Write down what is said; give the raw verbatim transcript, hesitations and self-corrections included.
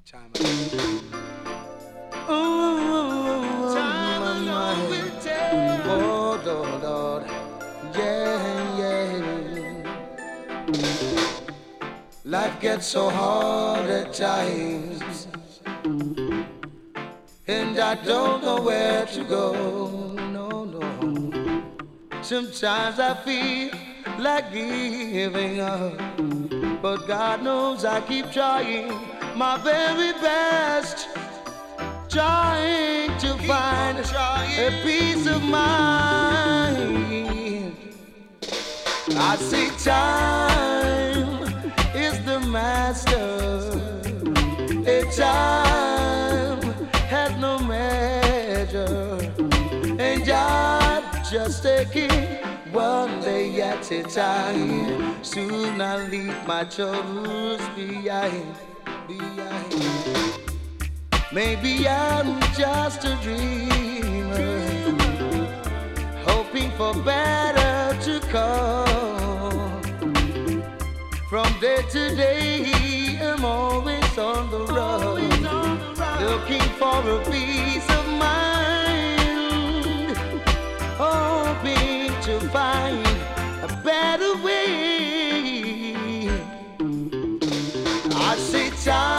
Time Ooh, time alone will tell. Oh, Lord, Lord. Yeah, yeah. Life gets so hard at times, and I don't know where to go. No, no. Sometimes I feel like giving up, but God knows I keep trying my very best, trying to keep find trying. A peace of mind. I see time is the master. A time has no measure, and God just taking one day at a time. Soon I'll leave my troubles behind, behind. Maybe I'm just a dreamer, hoping for better to come. From day to day, I'm always on the road, looking for a peace of mind, hoping to find a better way. I say time